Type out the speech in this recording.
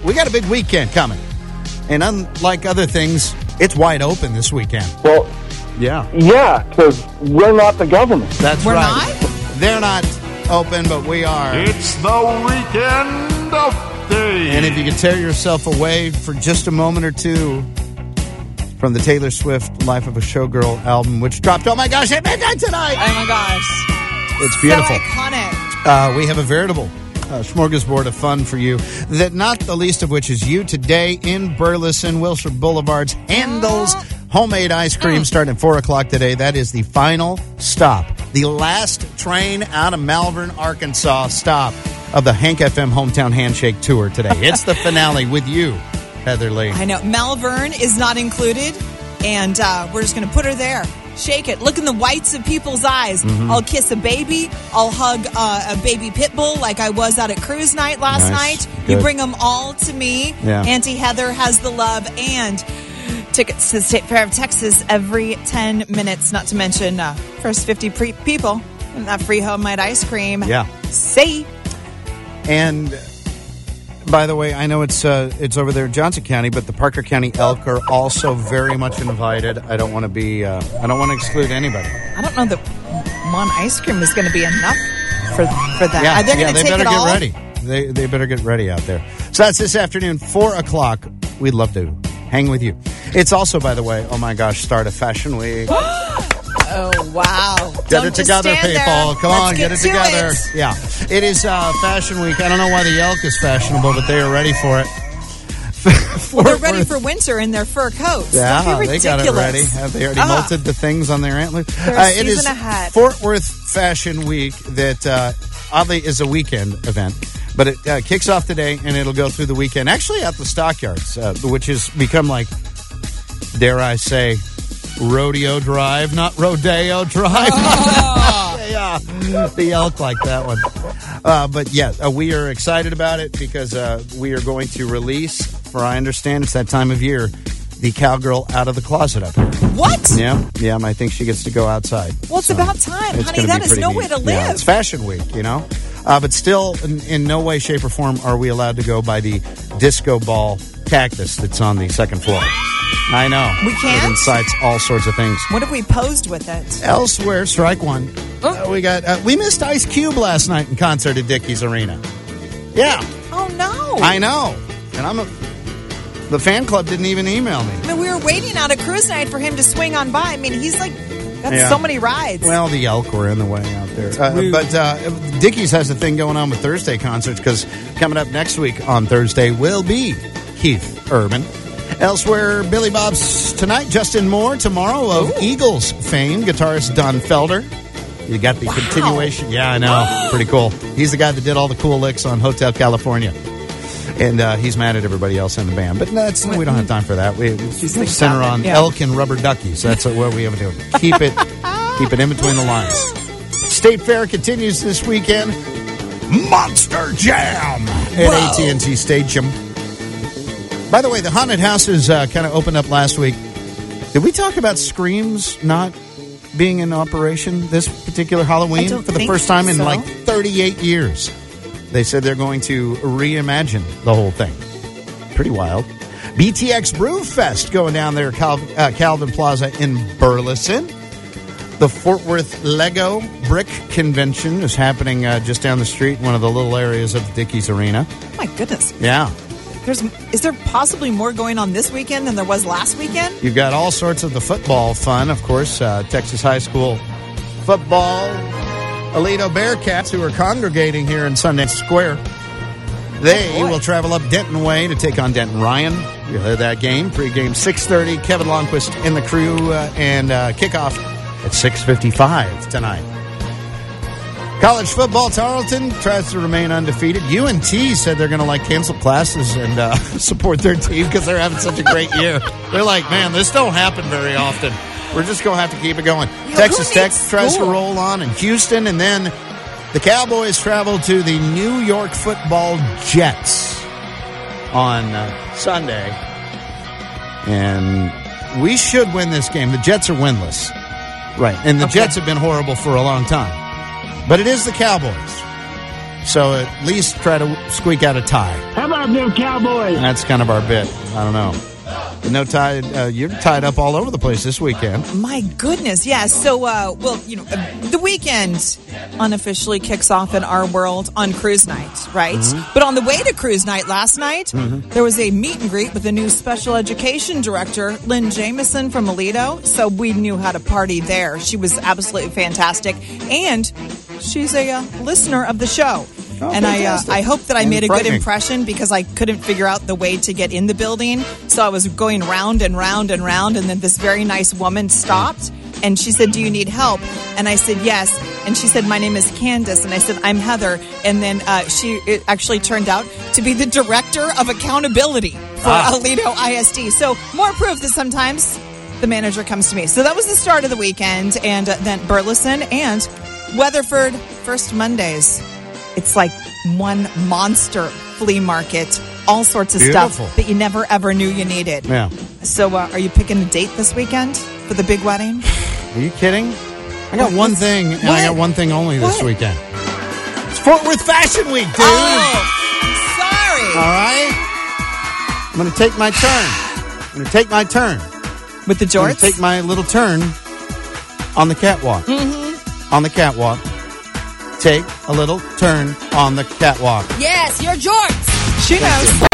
we got a big weekend coming. And unlike other things, it's wide open this weekend. Well, yeah, because we're not the government. That's We're right. not? They're not open, but we are. It's the weekend update. And if you could tear yourself away for just a moment or two from the Taylor Swift Life of a Showgirl album, which dropped, oh my gosh, at midnight tonight. Oh my gosh. It's beautiful. So iconic. We have a veritable smorgasbord of fun for you, that not the least of which is you today in Burleson. Wilshire Boulevard's Handel's homemade ice cream starting at 4 o'clock today. That is the final stop, the last train out of Malvern, Arkansas stop of the Hank FM Hometown Handshake Tour today. It's the finale with you, Heather Lee. I know. Malvern is not included, and we're just going to put her there. Shake it. Look in the whites of people's eyes. Mm-hmm. I'll kiss a baby. I'll hug a baby pit bull like I was out at cruise night last night. Good. You bring them all to me. Yeah. Auntie Heather has the love and tickets to State Fair of Texas every 10 minutes, not to mention first 50 people and that free homemade ice cream. Yeah. See? And by the way, I know it's over there in Johnson County, but the Parker County Elk are also very much invited. I don't want to exclude anybody. I don't know that one ice cream is going to be enough for that. Yeah, Are they going to take better it all? get ready. They better get ready out there. So that's this afternoon, 4 o'clock. We'd love to hang with you. It's also, by the way, oh my gosh, start of Fashion Week. Oh, wow. Get Don't it together, just stand people. there. Come Let's on, get it to together. it. Yeah. It is Fashion Week. I don't know why the elk is fashionable, but they are ready for it. Well, they're ready for winter in their fur coats. Yeah, Don't be they got it ready. Have they already molted the things on their antlers? They're it is season ahead. Fort Worth Fashion Week that oddly is a weekend event. But it kicks off today, and it'll go through the weekend. Actually, at the Stockyards, which has become like, dare I say, Rodeo Drive, not Rodeo Drive. Yeah, the elk like that one. But yeah, we are excited about it because we are going to release, for I understand it's that time of year, the cowgirl out of the closet up here. What? Yeah, I think she gets to go outside. Well, it's about time, it's honey. gonna That be is pretty no neat. way to live. Yeah, it's Fashion Week, you know. But still, in no way, shape, or form are we allowed to go by the disco ball cactus that's on the second floor. I know. We can't? It incites all sorts of things. What if we posed with it? Elsewhere, strike one. We missed Ice Cube last night in concert at Dickies Arena. Yeah. Oh, no. I know. And the fan club didn't even email me. I mean, we were waiting out at cruise night for him to swing on by. I mean, he's like, got so many rides. Well, the elk were in the way out there. But Dickies has a thing going on with Thursday concerts because coming up next week on Thursday will be Keith Urban. Elsewhere, Billy Bob's tonight, Justin Moore tomorrow of Eagles fame, guitarist Don Felder. You got the continuation. Yeah, I know. Pretty cool. He's the guy that did all the cool licks on Hotel California. And he's mad at everybody else in the band. But we don't have time for that. We center on elk and rubber duckies. That's what we have to do. Keep it in between the lines. State Fair continues this weekend. Monster Jam at AT&T Stadium. By the way, the haunted houses kind of opened up last week. Did we talk about Screams not being in operation this particular Halloween for the first time in like 38 years? They said they're going to reimagine the whole thing. Pretty wild. BTX Brew Fest going down there at Calvin Plaza in Burleson. The Fort Worth Lego Brick Convention is happening just down the street in one of the little areas of the Dickies Arena. Oh, my goodness. Yeah. Is there possibly more going on this weekend than there was last weekend? You've got all sorts of the football fun, of course. Texas High School football. Aledo Bearcats, who are congregating here in Sundance Square. They will travel up Denton Way to take on Denton Ryan. You'll hear that game. Pre-game 6:30. Kevin Longquist and the crew and kickoff at 6:55 tonight. College football, Tarleton tries to remain undefeated. UNT said they're going to cancel classes and support their team because they're having such a great year. They're like, man, this don't happen very often. We're just going to have to keep it going. Texas Tech tries to roll on in Houston, and then the Cowboys travel to the New York Football Jets on Sunday. And we should win this game. The Jets are winless. Right. And the Jets have been horrible for a long time. But it is the Cowboys. So at least try to squeak out a tie. How about them Cowboys? That's kind of our bit. I don't know. No tie. You're tied up all over the place this weekend. My goodness, yeah. So, the weekend unofficially kicks off in our world on cruise night, right? Mm-hmm. But on the way to cruise night last night, there was a meet and greet with the new special education director, Lynn Jameson from Aledo. So we knew how to party there. She was absolutely fantastic. And she's a listener of the show. Oh, and I hope that I made a good impression because I couldn't figure out the way to get in the building. So I was going round and round and round, and then this very nice woman stopped, and she said, "Do you need help?" And I said, "Yes." And she said, "My name is Candace." And I said, "I'm Heather." And then it actually turned out to be the director of accountability for Aledo ISD. So more proof that sometimes the manager comes to me. So that was the start of the weekend. And then Burleson and Weatherford, First Mondays. It's like one monster flea market, all sorts of stuff that you never ever knew you needed. Yeah. So are you picking a date this weekend for the big wedding? Are you kidding? I got one thing, and I got one thing only this weekend. It's Fort Worth Fashion Week, dude. Oh, I'm sorry. All right? I'm going to take my turn. With the jorts? I'm going to take my little turn on the catwalk. Mm-hmm. On the catwalk. Take a little turn on the catwalk. Yes, your jorts. She knows.